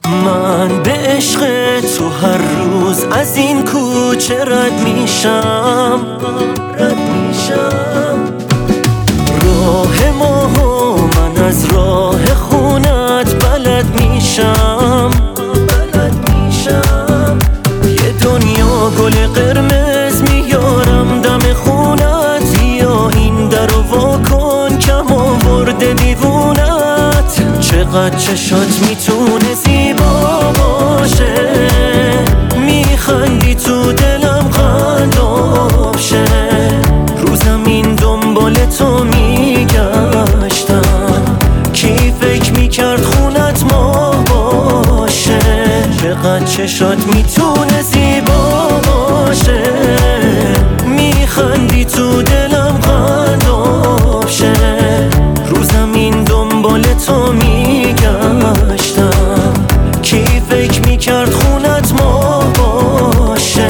من به عشق تو هر روز از این کوچه رد میشم راه ما و من از راه خونت بلد میشم یه دنیا گل قرمز میارم دم خونت، یا این درو وا کن کم آورده دیوونت. چقدر چشات میتونه زیبا باشه، میخندی تو دلم قلاب شه. رو زمین دنبال تو میگشتم، کی فکر میکرد خونت ما باشه. چقدر چشات میتونه زیبا باشه، میخندی تو دلم قلاب شه. رو زمین دنبال تو میگشتم، کی فکر میکرد خونت ما باشه.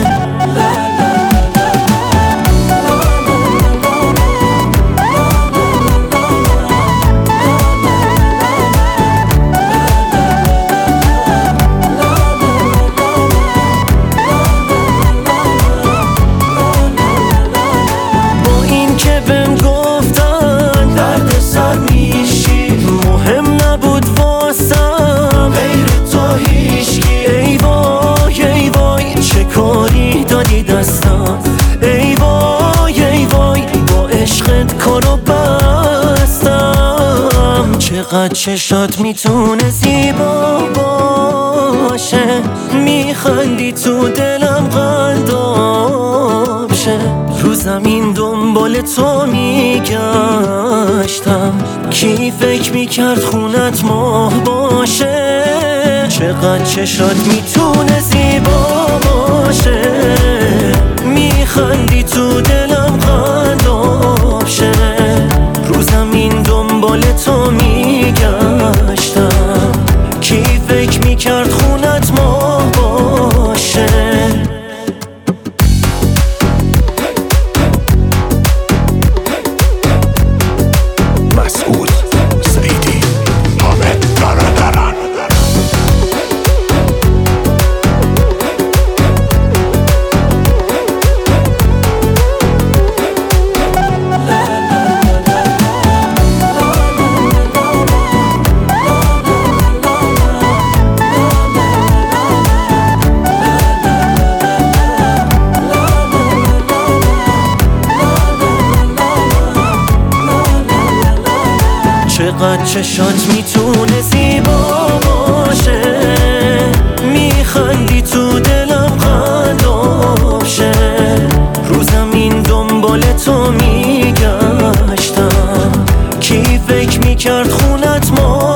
ای وای ای وای با عشقت کارو بستم. چقدر چشات میتونه زیبا باشه، میخندی تو دلم قلاب شه. رو زمین دنبال تو میگشتم، کی فکر میکرد خونت ماه باشه. چقدر چشات میتونه زیبا باشه، میخندی تو دلم قلاب شه. رو زمین دنبال تو میگشتم، کی فکر میکرد خونت ما باشه. چقدر چشات میتونه زیبا باشه، میخندی تو دلم قلاب شه. رو زمین دنبال تو میگشتم، کی فکر میکرد خونت ما